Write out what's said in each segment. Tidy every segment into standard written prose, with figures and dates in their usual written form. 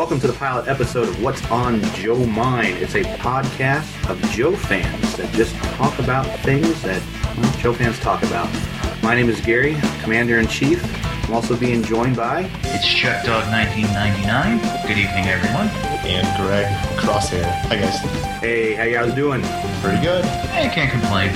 welcome to the pilot episode of What's on Joe Mind. It's a podcast of Joe fans that just talk about things that Joe fans talk about. My name is Gary, Commander-in-Chief. I'm also being joined by... It's Chuck Dog 1999. Good evening, everyone. And Greg Crosshair. Hi, guys. Hey, how you guys doing? Pretty good. I can't complain.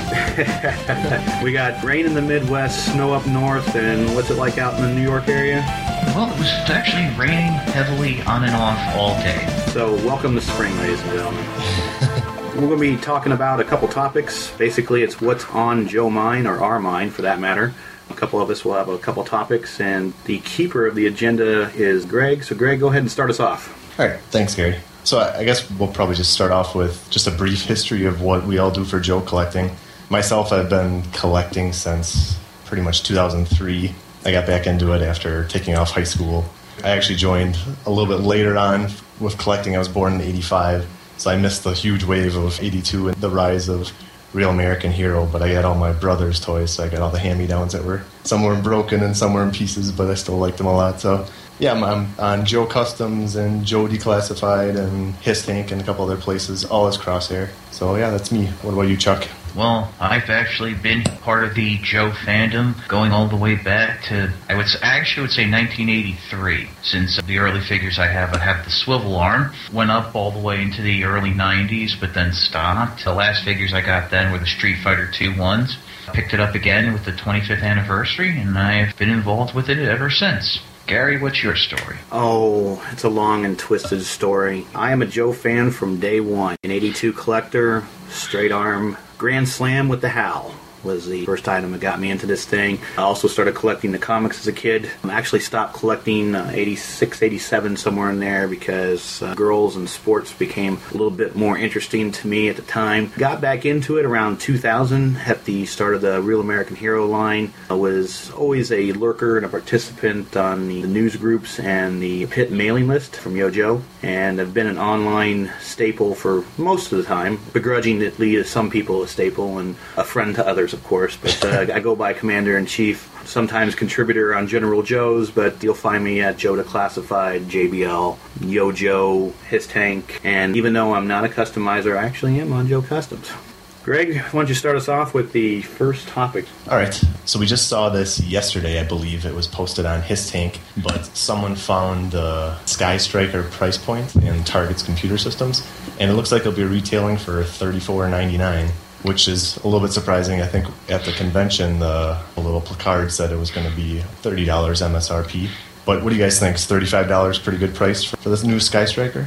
We got rain in the Midwest, snow up north, and what's it like out in the New York area? Well, it was actually raining heavily on and off all day. So, welcome to spring, ladies and gentlemen. We're going to be talking about a couple topics. Basically, it's what's on Joe mind, or our mind, for that matter. A couple of us will have a couple topics, and the keeper of the agenda is Greg. So, Greg, go ahead and start us off. All right. Thanks, Gary. So I guess we'll probably just start off with just a brief history of what we all do for Joe collecting. Myself, I've been collecting since pretty much 2003. I got back into it after taking off high school. I actually joined a little bit later on with collecting. I was born in 85, so I missed the huge wave of 82 and the rise of Real American Hero, but I had all my brother's toys, so I got all the hand-me-downs that were, some were broken and some were in pieces, but I still liked them a lot. So yeah, I'm on Joe Customs and Joe Declassified and His Tank and a couple other places, all as Crosshair. So yeah, that's me. What about you, Chuck? Well, I've actually been part of the Joe fandom going all the way back to, I would say 1983. Since the early figures I have the swivel arm. Went up all the way into the early 90s, but then stopped. The last figures I got then were the Street Fighter II ones. Picked it up again with the 25th anniversary, and I've been involved with it ever since. Gary, what's your story? Oh, it's a long and twisted story. I am a Joe fan from day one. An 82 collector, straight arm, Grand Slam with the HAL was the first item that got me into this thing. I also started collecting the comics as a kid. I actually stopped collecting 86, 87, somewhere in there, because girls and sports became a little bit more interesting to me at the time. Got back into it around 2000 at the start of the Real American Hero line. I was always a lurker and a participant on the news groups and the pit mailing list from Yo-Joe, and I've been an online staple for most of the time, begrudgingly to some people a staple and a friend to others, of course, but I go by Commander-in-Chief, sometimes contributor on General Joe's, but you'll find me at Joe Declassified, JBL, Yo-Joe, His Tank, and even though I'm not a customizer, I actually am on Joe Customs. Greg, why don't you start us off with the first topic? All right. So we just saw this yesterday, I believe. It was posted on His Tank, but someone found the Sky Striker price point in Target's computer systems, and it looks like it'll be retailing for $34.99. Which is a little bit surprising. I think at the convention, the little placard said it was going to be $30 MSRP. But what do you guys think? Is $35 pretty good price for this new Sky Striker?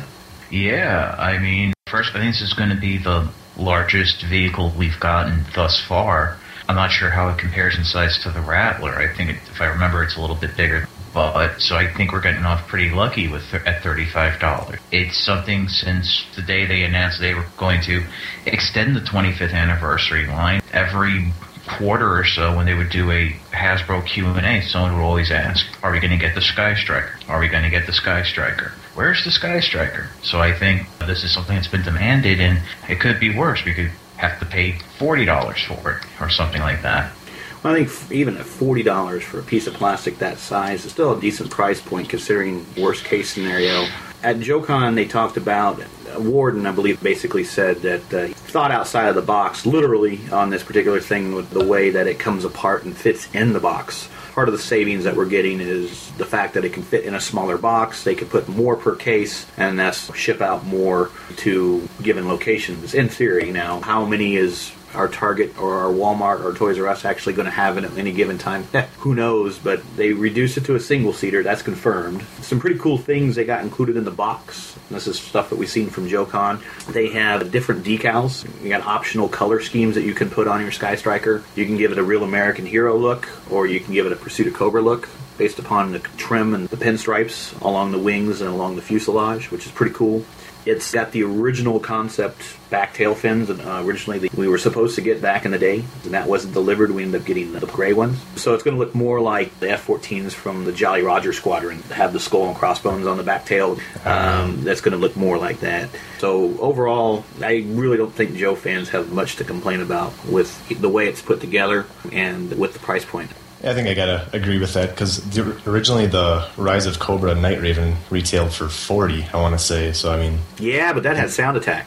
Yeah, I mean, first, I think this is going to be the largest vehicle we've gotten thus far. I'm not sure how it compares in size to the Rattler. I think, if I remember, it's a little bit bigger. But so I think we're getting off pretty lucky at $35. It's something since the day they announced they were going to extend the 25th anniversary line. Every quarter or so, when they would do a Hasbro Q&A, someone would always ask, "Are we going to get the Sky Striker? Are we going to get the Sky Striker? Where's the Sky Striker?" So I think this is something that's been demanded, and it could be worse. We could have to pay $40 for it or something like that. I think even at $40 for a piece of plastic that size is still a decent price point considering worst case scenario. At JoeCon, they talked about, Warden, I believe, basically said that he thought outside of the box, literally, on this particular thing with the way that it comes apart and fits in the box. Part of the savings that we're getting is the fact that it can fit in a smaller box. They could put more per case, and that's ship out more to given locations. In theory, now, how many is our Target or our Walmart or Toys R Us actually going to have it at any given time? Who knows, but they reduced it to a single-seater. That's confirmed. Some pretty cool things they got included in the box. This is stuff that we've seen from JoeCon. They have different decals. You got optional color schemes that you can put on your Sky Striker. You can give it a Real American Hero look, or you can give it a Pursuit of Cobra look, based upon the trim and the pinstripes along the wings and along the fuselage, which is pretty cool. It's got the original concept back tail fins, and originally we were supposed to get back in the day, and that wasn't delivered. We ended up getting the gray ones. So it's going to look more like the F-14s from the Jolly Roger Squadron, have the skull and crossbones on the back tail. That's going to look more like that. So overall, I really don't think Joe fans have much to complain about with the way it's put together and with the price point. Yeah, I think I gotta agree with that because originally the Rise of Cobra Night Raven retailed for $40, I want to say. So I mean, Yeah, but that had sound attack.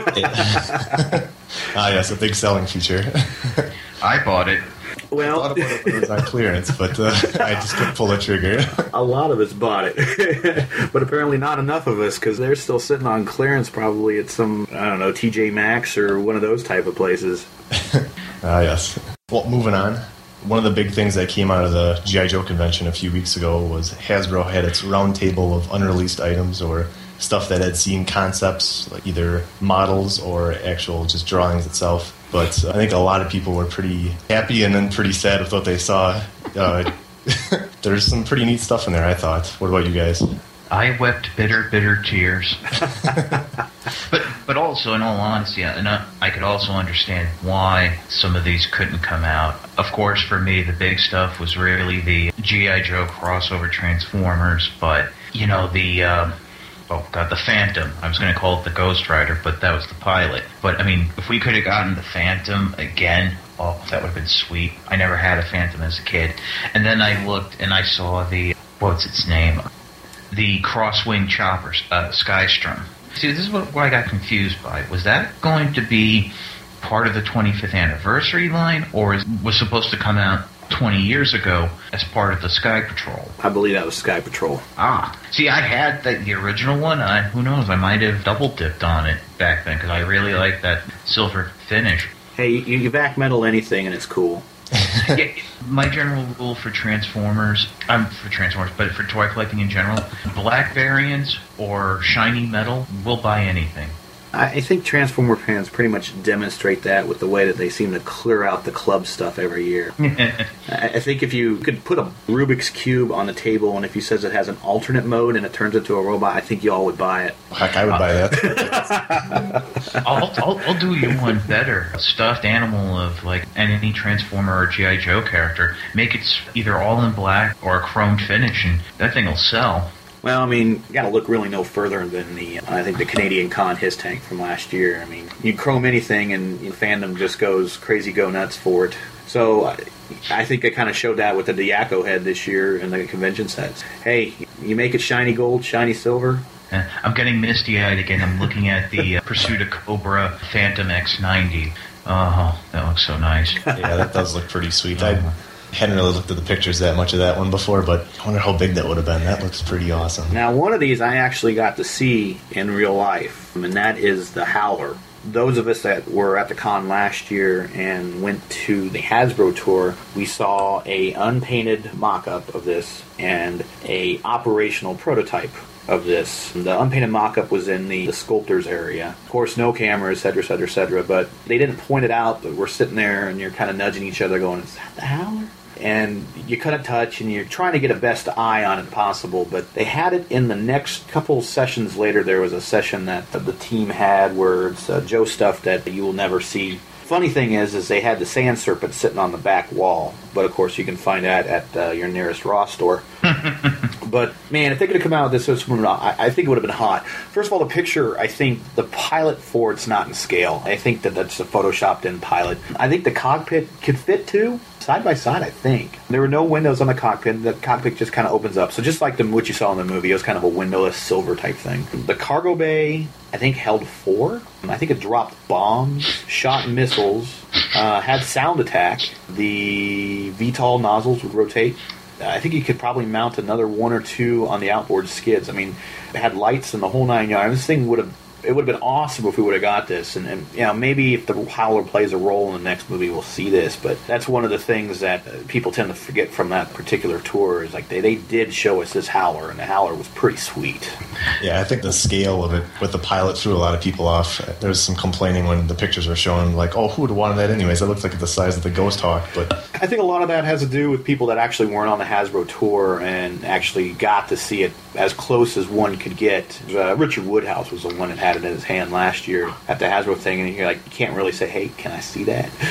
yes, a big selling feature. I bought it. I Well, thought about it when it was on clearance, but I just couldn't pull the trigger. a lot of us bought it, but apparently not enough of us because they're still sitting on clearance probably at some, I don't know, TJ Maxx or one of those type of places. Yes. Well, moving on. One of the big things that came out of the G.I. Joe convention a few weeks ago was Hasbro had its round table of unreleased items or stuff that had seen concepts, like either models or actual just drawings itself. But I think a lot of people were pretty happy and then pretty sad with what they saw. There's some pretty neat stuff in there, I thought. What about you guys? I wept bitter, bitter tears. but also, in all honesty, and I could also understand why some of these couldn't come out. Of course, for me, the big stuff was really the G.I. Joe crossover Transformers, but, you know, the Phantom. I was going to call it the Ghost Rider, but that was the pilot. But, I mean, if we could have gotten the Phantom again, oh, that would have been sweet. I never had a Phantom as a kid. And then I looked and I saw what's its name? The Crosswing Chopper, Skystrom. See, this is what I got confused by. Was that going to be part of the 25th anniversary line, or was supposed to come out 20 years ago as part of the Sky Patrol? I believe that was Sky Patrol. See, I had the original one. Who knows? I might have double dipped on it back then because I really liked that silver finish. Hey, you back metal anything and it's cool. Yeah, my general rule for Transformers, but for toy collecting in general, black variants or shiny metal, we'll buy anything. I think Transformer fans pretty much demonstrate that with the way that they seem to clear out the club stuff every year. I think if you could put a Rubik's Cube on the table and if you says it has an alternate mode and it turns into a robot, I think you all would buy it. Heck, I would buy that. I'll do you one better. A stuffed animal of like any Transformer or G.I. Joe character. Make it either all in black or a chromed finish and that thing will sell. Well, I mean, you got to look really no further than I think the Canadian Con His Tank from last year. I mean, you chrome anything and fandom just goes crazy, go nuts for it. So I think they kind of showed that with the Diaco head this year in the convention sets. Hey, you make it shiny gold, shiny silver. I'm getting misty-eyed again. I'm looking at the Pursuit of Cobra Phantom X90. Oh, that looks so nice. Yeah, that does look pretty sweet. I hadn't really looked at the pictures that much of that one before, but I wonder how big that would have been. That looks pretty awesome. Now, one of these I actually got to see in real life, and that is the Howler. Those of us that were at the con last year and went to the Hasbro tour, we saw a unpainted mock-up of this and a operational prototype of this. The unpainted mock-up was in the sculptors area. Of course, no cameras, etc., etc., etc., but they didn't point it out, but we're sitting there and you're kind of nudging each other going, is that the Howler? And you couldn't touch, and you're trying to get a best eye on it possible, but they had it in the next couple sessions later. There was a session that the team had where it's Joe stuff that you will never see. Funny thing is they had the Sand Serpent sitting on the back wall, but of course you can find that at your nearest Ross store. But man, if they could have come out with this, I think it would have been hot. First of all, the picture, I think the pilot for it's not in scale. I think that's a photoshopped in pilot. I think the cockpit could fit too. Side by side, I think. There were no windows on the cockpit. The cockpit just kind of opens up. So just like what you saw in the movie, it was kind of a windowless silver type thing. The cargo bay, I think, held 4. I think it dropped bombs, shot missiles, had sound attack. The VTOL nozzles would rotate. I think you could probably mount another 1 or 2 on the outboard skids. I mean, it had lights and the whole 9 yards. This thing would have been awesome if we would have got this. And you know, maybe if the Howler plays a role in the next movie, we'll see this. But that's one of the things that people tend to forget from that particular tour is like they did show us this Howler, and the Howler was pretty sweet. Yeah, I think the scale of it with the pilot threw a lot of people off. There was some complaining when the pictures were shown, like, oh, who would have wanted that anyways? That looks like the size of the Ghost Hawk. But I think a lot of that has to do with people that actually weren't on the Hasbro tour and actually got to see it as close as one could get. Richard Woodhouse was the one that had it in his hand last year at the Hasbro thing, and you're like, you can't really say, hey, can I see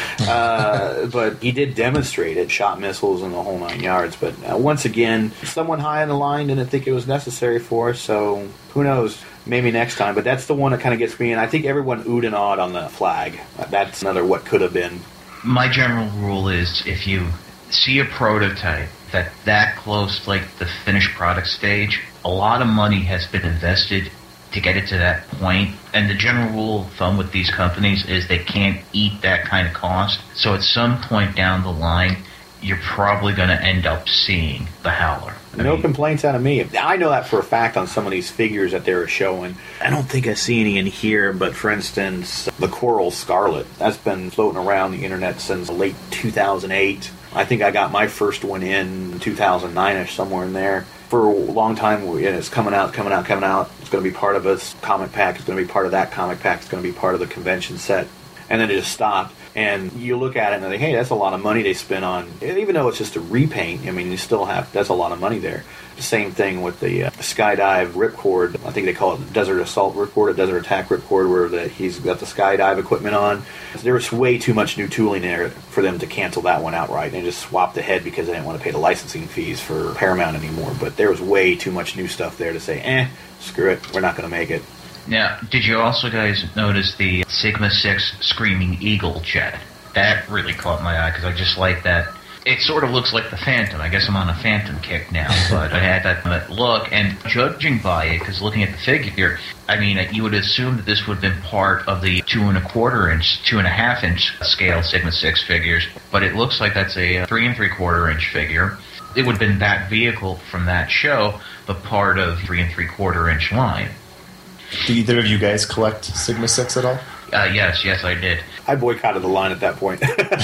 that? But he did demonstrate it, shot missiles and the whole 9 yards. But once again, someone high on the line didn't think it was necessary for us, so who knows? Maybe next time. But that's the one that kind of gets me, and I think everyone oohed and awed on the flag. That's another what could have been. My general rule is if you see a prototype that close, like the finished product stage, a lot of money has been invested to get it to that point. And the general rule of thumb with these companies is they can't eat that kind of cost. So at some point down the line, you're probably going to end up seeing the Howler. No complaints out of me. I know that for a fact on some of these figures that they were showing. I don't think I see any in here, but for instance, the Coral Scarlet. That's been floating around the internet since late 2008. I think I got my first one in 2009-ish, somewhere in there. For a long time, and it's coming out. It's going to be part of a comic pack. It's going to be part of that comic pack. It's going to be part of the convention set. And then it just stopped. And you look at it and think, hey, that's a lot of money they spent on, even though it's just a repaint. I mean, you still have, that's a lot of money there. The same thing with the Skydive Ripcord. I think they call it Desert Assault Ripcord, a Desert Attack Ripcord, where he's got the Skydive equipment on. There was way too much new tooling there for them to cancel that one outright. They just swapped the head because they didn't want to pay the licensing fees for Paramount anymore. But there was way too much new stuff there to say, screw it, we're not going to make it. Now, did you also guys notice the Sigma 6 Screaming Eagle jet? That really caught my eye because I just like that. It sort of looks like the Phantom. I guess I'm on a Phantom kick now, but I had that look. And judging by it, because looking at the figure, I mean, you would assume that this would have been part of the 2.25 inch scale Sigma 6 figures, but it looks like that's a 3 3/4 inch figure. It would have been that vehicle from that show, but part of 3 3/4 inch line. Do either of you guys collect Sigma 6 at all? Yes, I did. I boycotted the line at that point.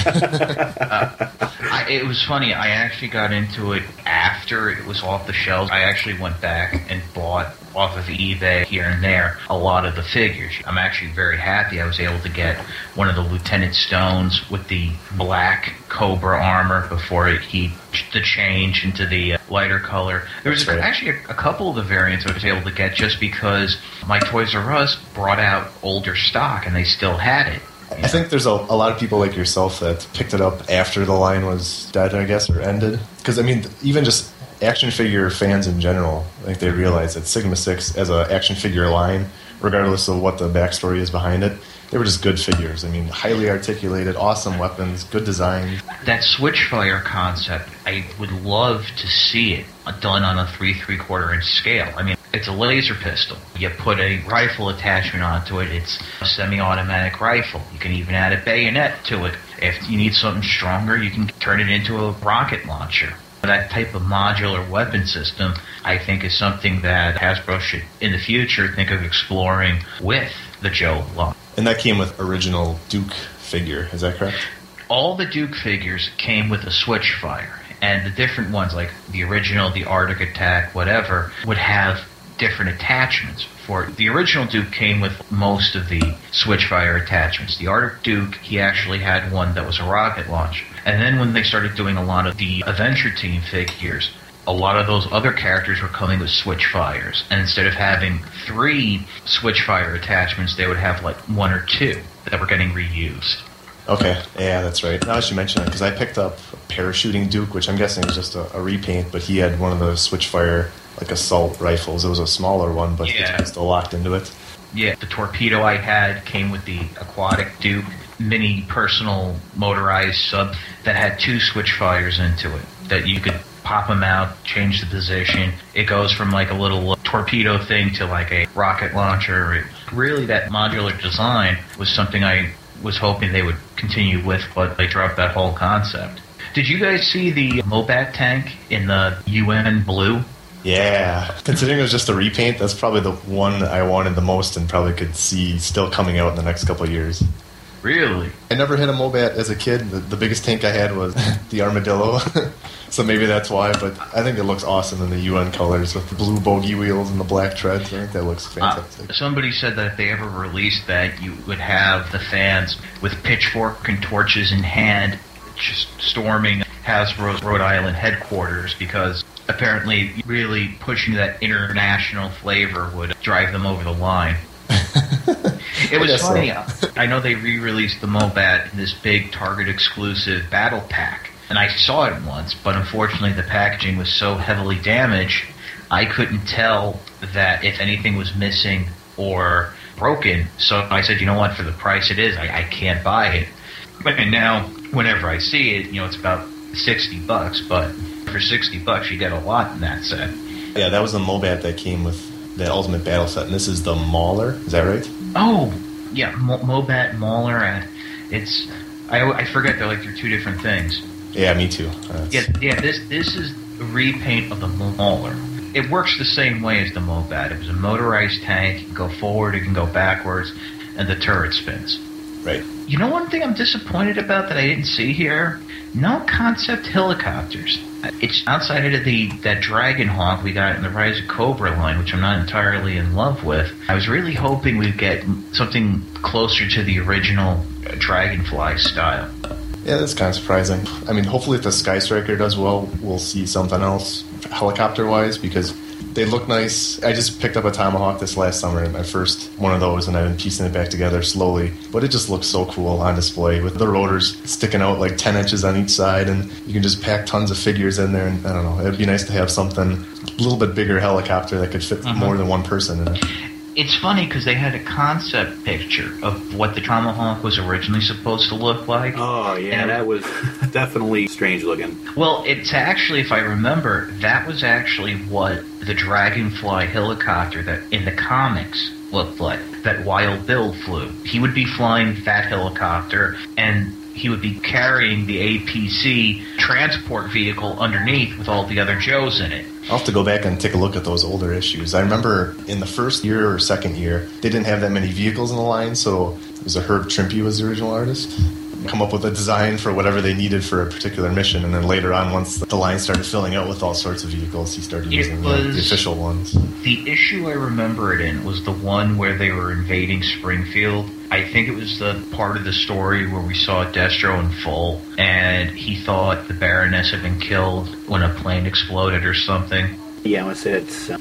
It was funny. I actually got into it after it was off the shelves. I actually went back and bought off of eBay here and there a lot of the figures. I'm actually very happy I was able to get one of the Lieutenant Stones with the black Cobra armor before the change into the lighter color. There was actually a couple of the variants I was able to get just because my Toys R Us brought out older stock and they still had it. I think there's a lot of people like yourself that picked it up after the line was dead, I guess, or ended. Because, I mean, even just action figure fans in general, I think they realize that Sigma 6 as an action figure line, regardless of what the backstory is behind it, they were just good figures. I mean, highly articulated, awesome weapons, good design. That Switchfire concept, I would love to see it done on a 3 3/4 inch scale. I mean, it's a laser pistol. You put a rifle attachment onto it. It's a semi-automatic rifle. You can even add a bayonet to it. If you need something stronger, you can turn it into a rocket launcher. That type of modular weapon system, I think, is something that Hasbro should, in the future, think of exploring with the Joe line. And that came with original Duke figure, is that correct? All the Duke figures came with a Switchfire, and the different ones, like the original, the Arctic Attack, whatever, would have different attachments. For the original Duke came with most of the Switchfire attachments. The Arctic Duke, he actually had one that was a rocket launcher. And then when they started doing a lot of the Adventure Team figures, a lot of those other characters were coming with Switchfires. And instead of having 3 Switchfire attachments, they would have like 1 or 2 that were getting reused. Okay, yeah, that's right. Now that you mention it, because I picked up a Parachuting Duke, which I'm guessing was just a repaint, but he had one of the Switchfire, like, assault rifles. It was a smaller one, but it's still locked into it. Yeah, the Torpedo I had came with the Aquatic Duke, mini personal motorized sub that had 2 Switchfires into it, that you could pop them out, change the position. It goes from like a little torpedo thing to like a rocket launcher. Really, that modular design was something I was hoping they would continue with, but they dropped that whole concept. Did you guys see the Mobat tank in the UN blue? Yeah. Considering it was just a repaint, that's probably the one I wanted the most and probably could see still coming out in the next couple of years. Really? I never had a Mobat as a kid. The biggest tank I had was the Armadillo. So maybe that's why, but I think it looks awesome in the UN colors with the blue bogey wheels and the black treads. I think that looks fantastic. Somebody said that if they ever released that, you would have the fans with pitchfork and torches in hand just storming Hasbro's Rhode Island headquarters because apparently really pushing that international flavor would drive them over the line. It was funny. So. I know they re-released the Mobat in this big Target-exclusive battle pack, and I saw it once, but unfortunately the packaging was so heavily damaged, I couldn't tell that if anything was missing or broken, so I said, you know what, for the price it is, I can't buy it. But now, whenever I see it, it's about $60, but for $60 you get a lot in that set. Yeah, that was the Mobat that came with the Ultimate Battle set, and this is the Mauler. Is that right? Oh, yeah, Mobat, Mauler. I forget they're two different things. Yeah, me too. This is a repaint of the Mauler. It works the same way as the Mobat. It was a motorized tank. It can go forward, it can go backwards, and the turret spins. Right. You know one thing I'm disappointed about that I didn't see here? No concept helicopters. It's outside of that Dragonhawk we got in the Rise of Cobra line, which I'm not entirely in love with. I was really hoping we'd get something closer to the original Dragonfly style. Yeah, that's kind of surprising. I mean, hopefully if the Sky Striker does well, we'll see something else helicopter-wise, because they look nice. I just picked up a Tomahawk this last summer, my first one of those, and I've been piecing it back together slowly. But it just looks so cool on display with the rotors sticking out like 10 inches on each side, and you can just pack tons of figures in there. And I don't know, it'd be nice to have something a little bit bigger helicopter that could fit more than one person in it. It's funny because they had a concept picture of what the Tomahawk was originally supposed to look like. Oh, yeah, that was definitely strange looking. Well, it's actually, if I remember, that was actually what the Dragonfly helicopter that in the comics looked like, that Wild Bill flew. He would be flying that helicopter, and he would be carrying the APC transport vehicle underneath with all the other Joes in it. I'll have to go back and take a look at those older issues. I remember in the first year or second year, they didn't have that many vehicles in the line, so it was Herb Trimpe was the original artist. Come up with a design for whatever they needed for a particular mission, and then later on, once the line started filling out with all sorts of vehicles, he started using the official ones. The issue I remember it in was the one where they were invading Springfield. I think it was the part of the story where we saw Destro in full, and he thought the Baroness had been killed when a plane exploded or something. Yeah, I want to say it's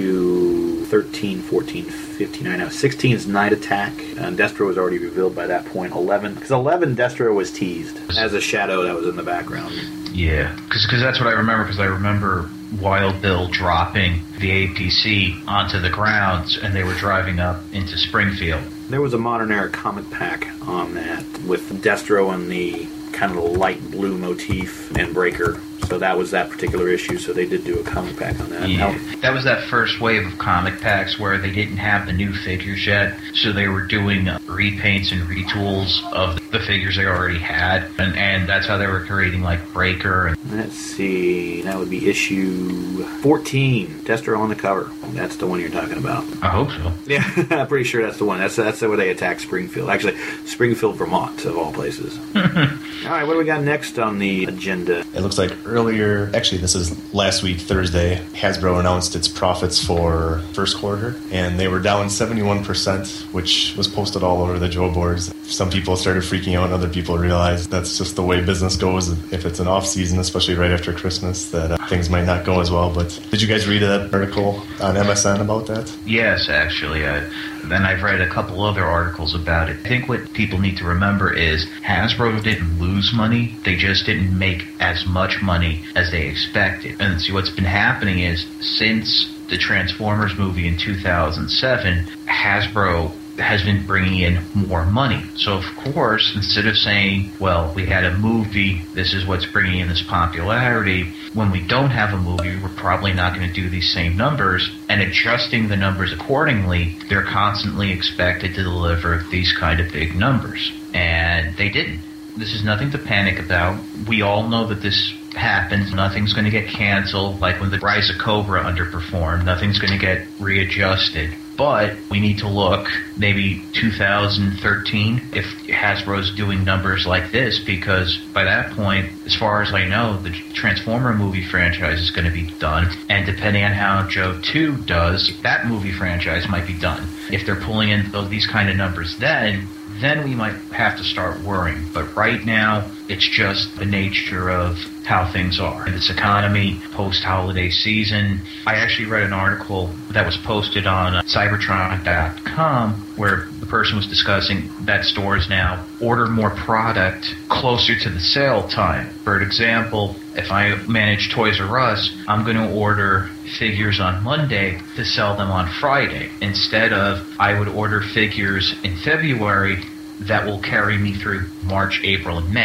issue 13, 14, 15. I know 16 is Night Attack. Destro was already revealed by that point. 11, because 11 Destro was teased as a shadow that was in the background. Yeah, because that's what I remember. Because I remember Wild Bill dropping the APC onto the grounds, and they were driving up into Springfield. There was a Modern Era comic pack on that with Destro and the kind of the light blue motif and Breaker. So that was that particular issue, so they did do a comic pack on that. Yeah. That was that first wave of comic packs where they didn't have the new figures yet, so they were doing repaints and retools of the figures they already had, and that's how they were creating, like, Breaker. Let's see, that would be issue 14, Destro on the cover. That's the one you're talking about. I hope so. Yeah, I'm pretty sure that's the one. That's where they attack Springfield. Actually, Springfield, Vermont, of all places. All right, what do we got next on the agenda? It looks like earlier, actually this is last week, Thursday, Hasbro announced its profits for first quarter, and they were down 71%, which was posted all over the Joe boards. Some people started freaking out, and other people realized that's just the way business goes. If it's an off-season, especially right after Christmas, that things might not go as well. But did you guys read that article on MSN about that? Yes, actually. Then I've read a couple other articles about it. I think what people need to remember is Hasbro didn't lose money. They just didn't make as much money as they expected. And see, what's been happening is since the Transformers movie in 2007, Hasbro has been bringing in more money. So, of course, instead of saying, well, we had a movie, this is what's bringing in this popularity, when we don't have a movie, we're probably not going to do these same numbers, and adjusting the numbers accordingly, they're constantly expected to deliver these kind of big numbers. And they didn't. This is nothing to panic about. We all know that this happens. Nothing's going to get canceled, like when the Rise of Cobra underperformed. Nothing's going to get readjusted. But we need to look maybe 2013 if Hasbro's doing numbers like this, because by that point, as far as I know, the Transformer movie franchise is going to be done. And depending on how Joe 2 does, that movie franchise might be done. If they're pulling in these kind of numbers then we might have to start worrying. But right now, it's just the nature of how things are. In this economy, post-holiday season, I actually read an article that was posted on Cybertron.com where the person was discussing that stores now order more product closer to the sale time. For example, if I manage Toys R Us, I'm going to order figures on Monday to sell them on Friday, instead of I would order figures in February that will carry me through March, April, and May.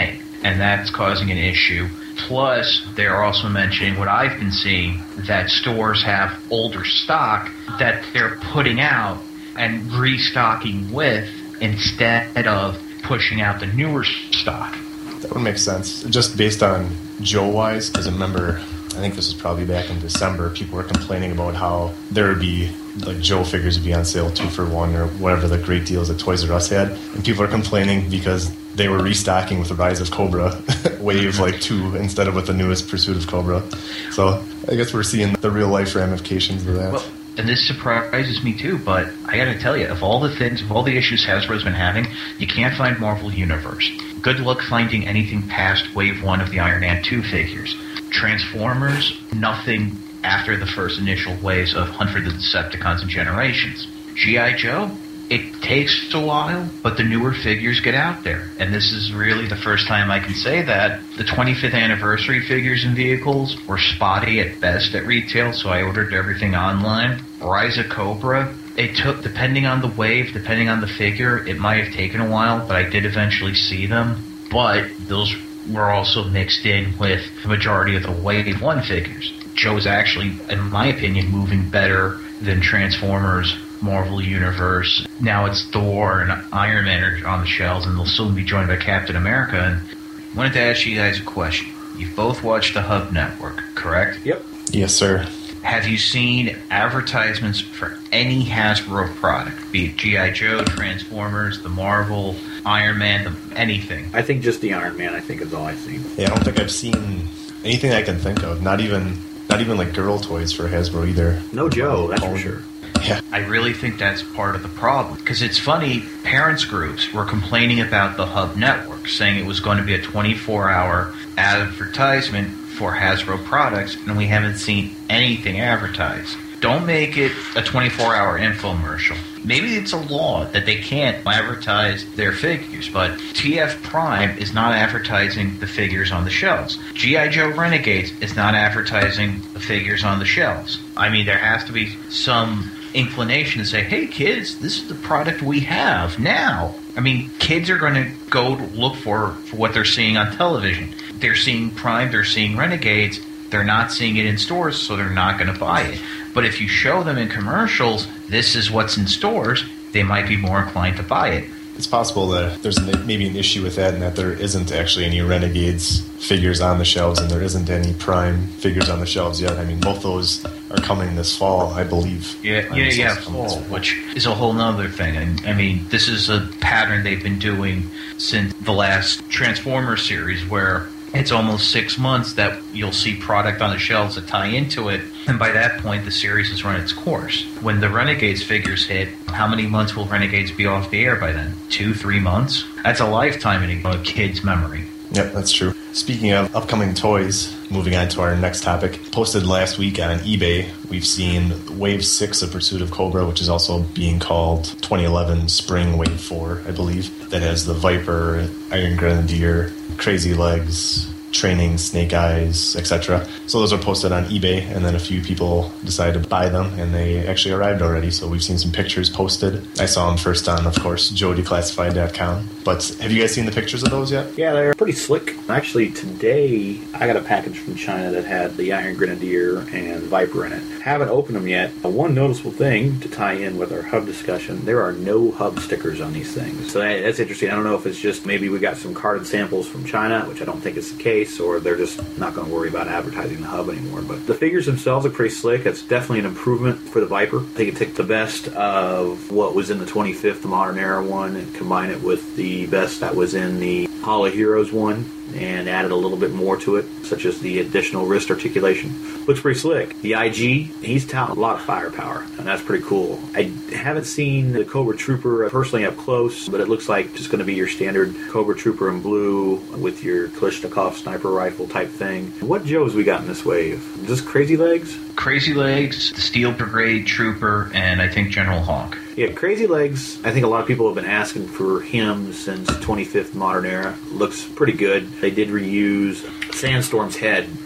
and that's causing an issue. Plus, they're also mentioning what I've been seeing, that stores have older stock that they're putting out and restocking with instead of pushing out the newer stock. That would make sense. Just based on Joe-wise, because I remember, I think this was probably back in December, people were complaining about how there would be, like, Joe figures would be on sale 2 for 1 or whatever the great deals that Toys R Us had. And people are complaining because they were restocking with the Rise of Cobra, Wave, 2, instead of with the newest Pursuit of Cobra. So I guess we're seeing the real-life ramifications of that. Well, and this surprises me too, but I gotta tell you, of all the issues Hasbro's been having, you can't find Marvel Universe. Good luck finding anything past Wave 1 of the Iron Man 2 figures. Transformers, nothing after the first initial waves of Hunt for the Decepticons and Generations. G.I. Joe, it takes a while, but the newer figures get out there. And this is really the first time I can say that. The 25th anniversary figures and vehicles were spotty at best at retail, so I ordered everything online. Rise of Cobra, it took, depending on the wave, depending on the figure, it might have taken a while, but I did eventually see them. But those were also mixed in with the majority of the Wave 1 figures. Joe's actually, in my opinion, moving better than Transformers, Marvel Universe. Now it's Thor and Iron Man are on the shelves, and they'll soon be joined by Captain America. And I wanted to ask you guys a question. You've both watched the Hub Network, correct? Yep. Yes, sir. Have you seen advertisements for any Hasbro product, be it G.I. Joe, Transformers, the Marvel, Iron Man, anything? I think just the Iron Man, I think, is all I've seen. Yeah, I don't think I've seen anything I can think of. Not even like girl toys for Hasbro either. No Joe, that's for sure. Yeah. I really think that's part of the problem. Because it's funny, parents groups were complaining about the Hub Network, saying it was going to be a 24-hour advertisement for Hasbro products, and we haven't seen anything advertised. Don't make it a 24-hour infomercial. Maybe it's a law that they can't advertise their figures, but TF Prime is not advertising the figures on the shelves. G.I. Joe Renegades is not advertising the figures on the shelves. I mean, there has to be some inclination to say, hey kids, this is the product we have now. I mean, kids are going to go look for what they're seeing on television. They're seeing Prime, they're seeing Renegades, they're not seeing it in stores, so they're not going to buy it. But if you show them in commercials, this is what's in stores, they might be more inclined to buy it. It's possible that there's maybe an issue with that, and that there isn't actually any Renegades figures on the shelves, and there isn't any Prime figures on the shelves yet. I mean, both those are coming this fall, I believe. Yeah, fall, which is a whole nother thing. And I mean, this is a pattern they've been doing since the last Transformers series, where it's almost 6 months that you'll see product on the shelves that tie into it, and by that point the series has run its course. When the Renegades figures hit, how many months will Renegades be off the air by then? 2-3 months? That's a lifetime in a kid's memory. Yep, that's true. Speaking of upcoming toys, moving on to our next topic, posted last week on eBay, we've seen Wave 6 of Pursuit of Cobra, which is also being called 2011 Spring Wave 4, I believe, that has the Viper, Iron Grenadier, Crazy Legs, Training, Snake Eyes, etc. So those are posted on eBay, and then a few people decided to buy them, and they actually arrived already. So we've seen some pictures posted. I saw them first on, of course, JoeDeclassified.com. But have you guys seen the pictures of those yet? Yeah, they're pretty slick. Actually, today I got a package from China that had the Iron Grenadier and Viper in it. Haven't opened them yet. One noticeable thing to tie in with our Hub discussion, there are no Hub stickers on these things. So that's interesting. I don't know if it's just maybe we got some carded samples from China, which I don't think is the case, or they're just not going to worry about advertising the Hub anymore. But the figures themselves are pretty slick. It's definitely an improvement for the Viper. I think it took the best of what was in the 25th Modern Era one and combined it with the best that was in the Hall of Heroes one and added a little bit more to it, such as the additional wrist articulation. Looks pretty slick. The IG, he's touting a lot of firepower, and that's pretty cool. I haven't seen the Cobra Trooper personally up close, but it looks like just going to be your standard Cobra Trooper in blue with your Kalashnikov sniper rifle type thing. What Joes we got in this wave? Just Crazy Legs? Crazy Legs, the Steel Brigade Trooper, and I think General Hawk. Yeah, Crazy Legs, I think a lot of people have been asking for him since 25th Modern Era. Looks pretty good. They did reuse Sandstorm's head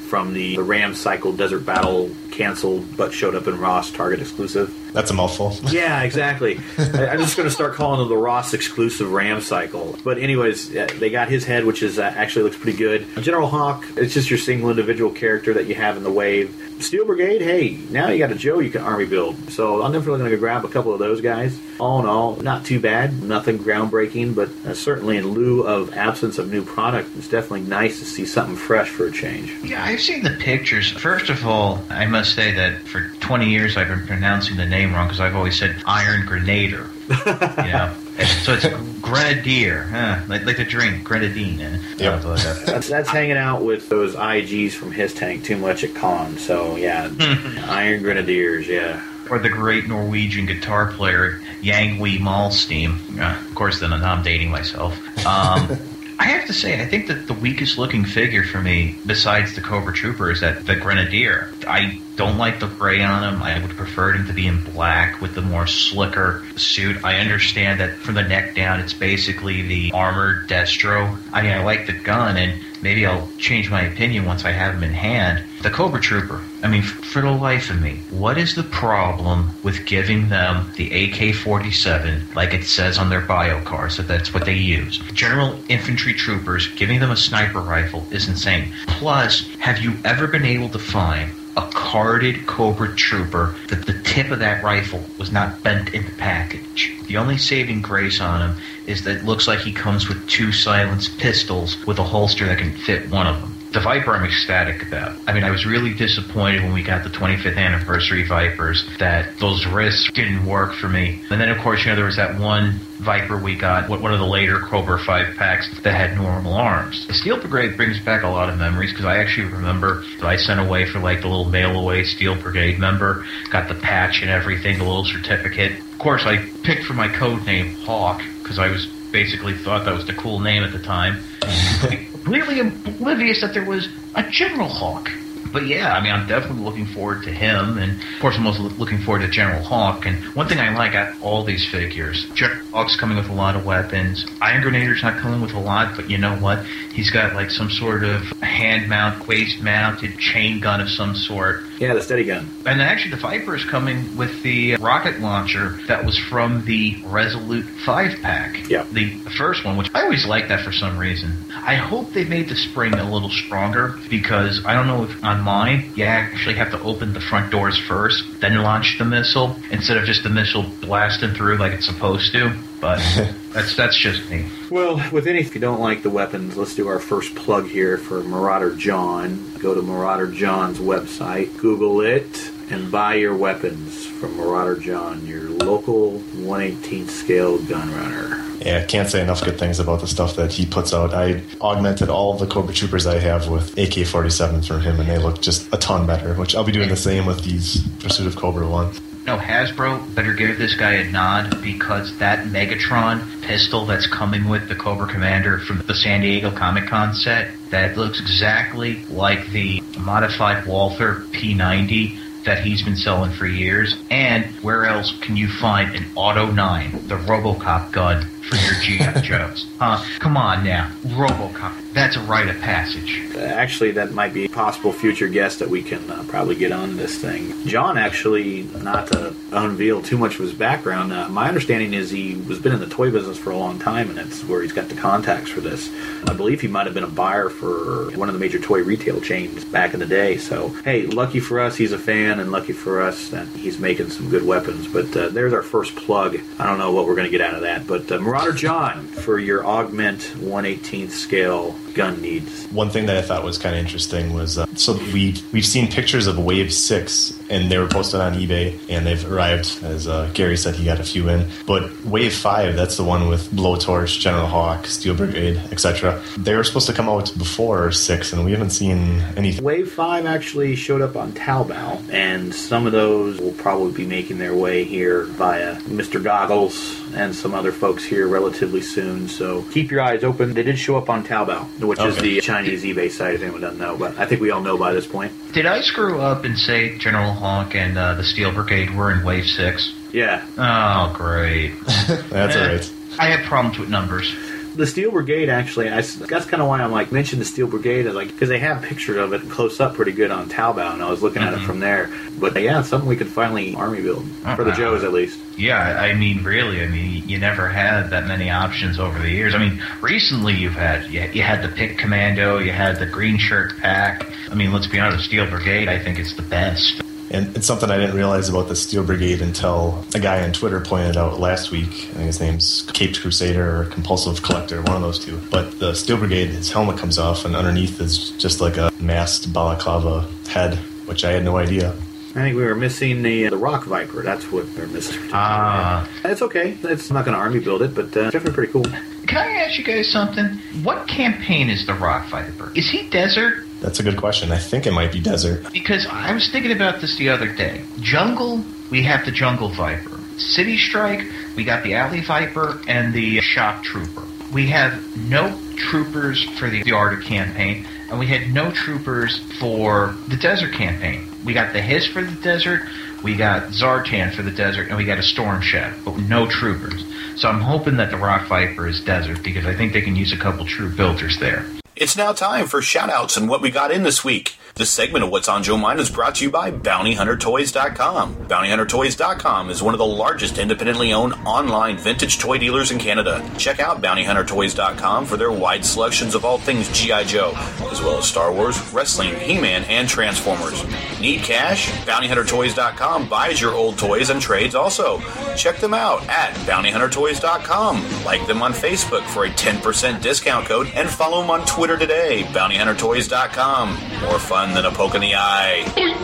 from the Ram Cycle Desert Battle canceled but showed up in Ross Target exclusive. That's a mouthful. Yeah, exactly. I'm just going to start calling it the Ross exclusive Ram Cycle. But anyways, they got his head, which is actually looks pretty good. General Hawk, it's just your single individual character that you have in the wave. Steel Brigade, hey, now you got a Joe you can army build. So I'm definitely going to grab a couple of those guys. All in all, not too bad. Nothing groundbreaking, but certainly in lieu of absence of new product, it's definitely nice to see something fresh for a change. Yeah, I've seen the pictures. First of all, I must say that for 20 years I've been pronouncing the name wrong because I've always said Iron Grenadier. So it's Grenadier, like the drink, Grenadine. Yep. That's hanging out with those IGs from his tank too much at con. So, yeah, Iron Grenadiers, yeah. Or the great Norwegian guitar player, Yngwie Malmsteen. Of course, then I'm dating myself. I have to say, I think that the weakest looking figure for me, besides the Cobra Trooper, is the Grenadier. I don't like the gray on him. I would prefer him to be in black with the more slicker suit. I understand that from the neck down, it's basically the armored Destro. I mean, I like the gun, and maybe I'll change my opinion once I have him in hand. The Cobra Trooper, I mean, for the life of me, what is the problem with giving them the AK-47 like it says on their bio cards that that's what they use? General infantry troopers, giving them a sniper rifle is insane. Plus, have you ever been able to find a carded Cobra Trooper that the tip of that rifle was not bent in the package? The only saving grace on him is that it looks like he comes with 2 silenced pistols with a holster that can fit one of them. The Viper I'm ecstatic about. I mean, I was really disappointed when we got the 25th anniversary Vipers that those wrists didn't work for me. And then, of course, there was that one Viper we got, one of the later Cobra 5 packs that had normal arms. The Steel Brigade brings back a lot of memories because I actually remember that I sent away for like the little mail-away Steel Brigade member, got the patch and everything, the little certificate. Of course, I picked for my code name Hawk because I was basically thought that was the cool name at the time. Completely oblivious that there was a General Hawk. But yeah, I mean, I'm definitely looking forward to him, and of course I'm also looking forward to General Hawk. And one thing I like at all these figures, General Hawk's coming with a lot of weapons. Iron Grenadier's not coming with a lot, but you know what? He's got like some sort of hand-mount, waist-mounted chain gun of some sort. Yeah, the steady gun. And actually the Viper is coming with the rocket launcher that was from the Resolute 5-pack. Yeah. The first one, which I always liked that for some reason. I hope they made the spring a little stronger because I don't know if on mine you actually have to open the front doors first, then launch the missile instead of just the missile blasting through like it's supposed to. But that's just me. Well, with any, if you don't like the weapons, let's do our first plug here for Marauder John. Go to Marauder John's website, Google it, and buy your weapons from Marauder John, your local 1/18th scale gun runner. Yeah, can't say enough good things about the stuff that he puts out. I augmented all the Cobra Troopers I have with AK-47s from him, and they look just a ton better, which I'll be doing the same with these Pursuit of Cobra ones. No, Hasbro better give this guy a nod because that Megatron pistol that's coming with the Cobra Commander from the San Diego Comic-Con set, that looks exactly like the modified Walther P90 that he's been selling for years. And where else can you find an Auto 9, the RoboCop gun for your G.I. Joes? Come on now. RoboCop. That's a rite of passage. Actually, that might be a possible future guest that we can probably get on this thing. John, actually, not to unveil too much of his background, my understanding is he was been in the toy business for a long time, and that's where he's got the contacts for this. I believe he might have been a buyer for one of the major toy retail chains back in the day. So, hey, lucky for us, he's a fan, and lucky for us that he's making some good weapons. But there's our first plug. I don't know what we're going to get out of that, but Marauder John for your Augment 1/18th scale gun needs. One thing that I thought was kind of interesting was so we've seen pictures of Wave 6, and they were posted on eBay, and they've arrived, as Gary said, he got a few in. But Wave 5, that's the one with Blowtorch, General Hawk, Steel Brigade, etc. They were supposed to come out before 6, and we haven't seen anything. Wave 5 actually showed up on Taobao, and some of those will probably be making their way here via Mr. Goggles and some other folks here relatively soon, so keep your eyes open. They did show up on Taobao, which is the Chinese eBay site, if anyone doesn't know, but I think we all know by this point. Did I screw up and say General Hawk and the Steel Brigade were in Wave 6? Yeah. Oh, great. That's all right. I have problems with numbers. The Steel Brigade, actually, that's kind of why I'm like, mention the Steel Brigade, because they have pictures of it close up pretty good on Taobao, and I was looking at it from there. But yeah, it's something we could finally army build, for the Joes at least. Yeah, I mean, really, you never had that many options over the years. I mean, recently you had the Pick Commando, you had the Green Shirt Pack. I mean, let's be honest, Steel Brigade, I think it's the best. And it's something I didn't realize about the Steel Brigade until a guy on Twitter pointed out last week. I think his name's Caped Crusader or Compulsive Collector, one of those two. But the Steel Brigade, his helmet comes off, and underneath is just like a masked balaclava head, which I had no idea. I think we were missing the Rock Viper. That's what they're missing. It's okay. I'm not going to army build it, but definitely pretty cool. Can I ask you guys something? What campaign is the Rock Viper? Is he desert? That's a good question. I think it might be desert. Because I was thinking about this the other day. Jungle, we have the Jungle Viper. City Strike, we got the Alley Viper and the Shock Trooper. We have no troopers for the Arctic campaign, and we had no troopers for the desert campaign. We got the Hiss for the desert, we got Zartan for the desert, and we got a Storm Shadow, but no troopers. So I'm hoping that the Rock Viper is desert, because I think they can use a couple true builders there. It's now time for shoutouts and what we got in this week. This segment of What's on Joe Mind is brought to you by BountyHunterToys.com. BountyHunterToys.com is one of the largest independently owned online vintage toy dealers in Canada. Check out BountyHunterToys.com for their wide selections of all things G.I. Joe, as well as Star Wars, wrestling, He-Man, and Transformers. Need cash? BountyHunterToys.com buys your old toys and trades also. Check them out at BountyHunterToys.com. Like them on Facebook for a 10% discount code, and follow them on Twitter today, BountyHunterToys.com. More fun than a poke in the eye.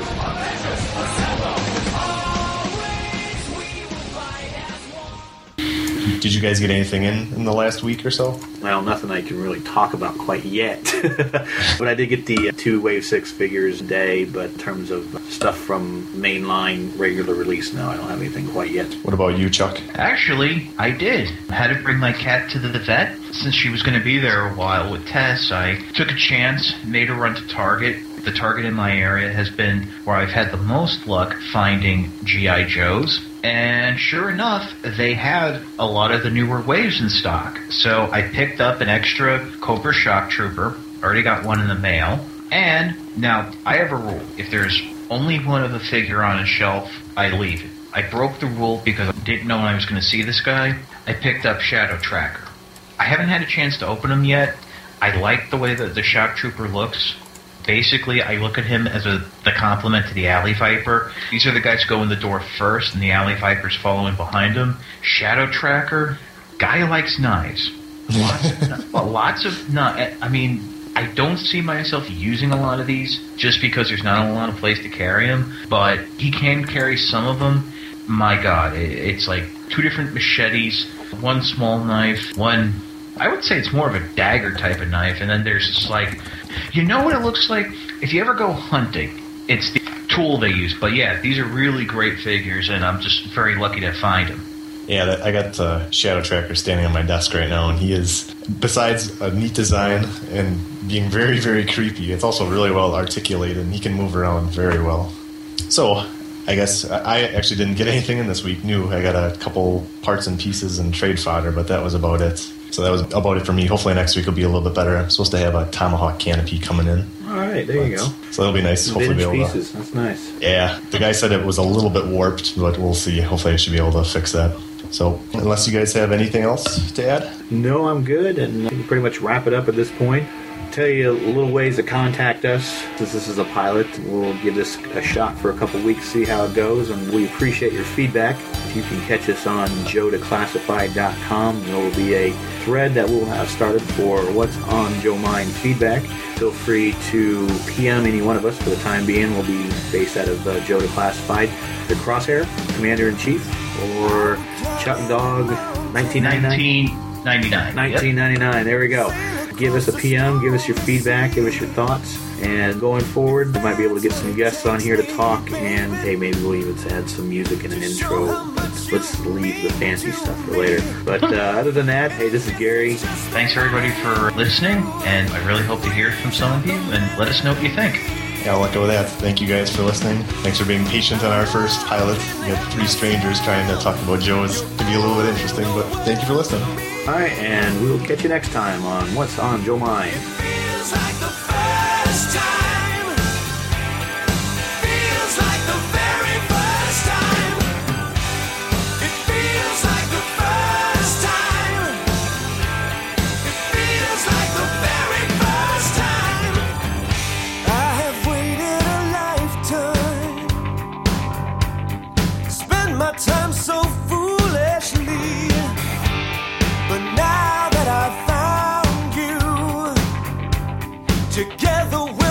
Did you guys get anything in the last week or so? Well, nothing I can really talk about quite yet. But I did get the 2 Wave 6 figures a day, but in terms of stuff from mainline regular release, no, I don't have anything quite yet. What about you, Chuck? Actually, I did. I had to bring my cat to the vet. Since she was going to be there a while with Tess, I took a chance, made her run to Target. The Target in my area has been where I've had the most luck finding G.I. Joes. And sure enough, they had a lot of the newer waves in stock. So I picked up an extra Cobra Shock Trooper. Already got one in the mail. And now, I have a rule. If there's only one of a figure on a shelf, I leave it. I broke the rule because I didn't know when I was going to see this guy. I picked up Shadow Tracker. I haven't had a chance to open him yet. I like the way that the Shock Trooper looks. Basically, I look at him as the complement to the Alley Viper. These are the guys who go in the door first, and the Alley Viper's following behind him. Shadow Tracker, guy likes knives. Lots of knives. I mean, I don't see myself using a lot of these, just because there's not a lot of place to carry them, but he can carry some of them. My God, it's like 2 different machetes, 1 small knife, 1... I would say it's more of a dagger type of knife, and then there's this, like... You know what it looks like? If you ever go hunting, it's the tool they use. But yeah, these are really great figures, and I'm just very lucky to find them. Yeah, I got Shadow Tracker standing on my desk right now, and he is, besides a neat design and being very, very creepy, it's also really well articulated, and he can move around very well. So, I guess I actually didn't get anything in this week new. I got a couple parts and pieces and trade fodder, but that was about it. So that was about it for me. Hopefully next week will be a little bit better. I'm supposed to have a Tomahawk canopy coming in. All right, there you go. So that'll be nice. Hopefully Vintage be able pieces. That's nice. Yeah, the guy said it was a little bit warped, but we'll see. Hopefully I should be able to fix that. So unless you guys have anything else to add? No, I'm good, and we can pretty much wrap it up at this point. Tell you little ways to contact us. Since this is a pilot, we'll give this a shot for a couple weeks, see how it goes, and we appreciate your feedback. You can catch us on joe2classified.com. There will be a thread that we'll have started for What's on Joe Mind feedback. Feel free to PM any one of us for the time being. We'll be based out of Joe2Classified, the Crosshair, Commander-in-Chief, or Chuck Dog 1999. 1999, there we go. Give us a PM, give us your feedback, give us your thoughts, and going forward, we might be able to get some guests on here to talk, and hey, maybe we'll even add some music in an intro, but let's leave the fancy stuff for later. But other than that, hey, this is Gary. Thanks everybody for listening, and I really hope to hear from some of you, and let us know what you think. Yeah, I'll echo with that. Thank you guys for listening. Thanks for being patient on our first pilot. We had 3 strangers trying to talk about Joe. It could be a little bit interesting, but thank you for listening. All right, and we'll catch you next time on What's on Joe Mind. Feels like the first time. Feels like the very first time. It feels like the first time. It feels like the very first time. I have waited a lifetime. Spent my time so foolishly. But now that I've found you, together